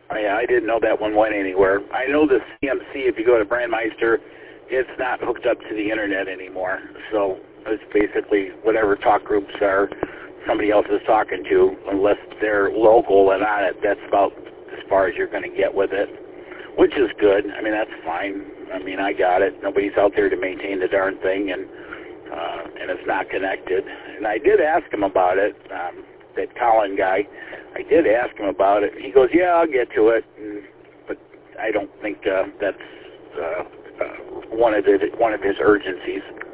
Oh, yeah, I didn't know that one went anywhere. I know the CMC, if you go to Brandmeister, it's not hooked up to the internet anymore. So it's basically whatever talk groups are somebody else is talking to, unless they're local and on it, that's about as far as you're going to get with it, which is good. I mean, that's fine. I mean, I got it. Nobody's out there to maintain the darn thing, and it's not connected. And I did ask him about it, that Colin guy. I did ask him about it. He goes, yeah, I'll get to it, but I don't think that's one of his urgencies.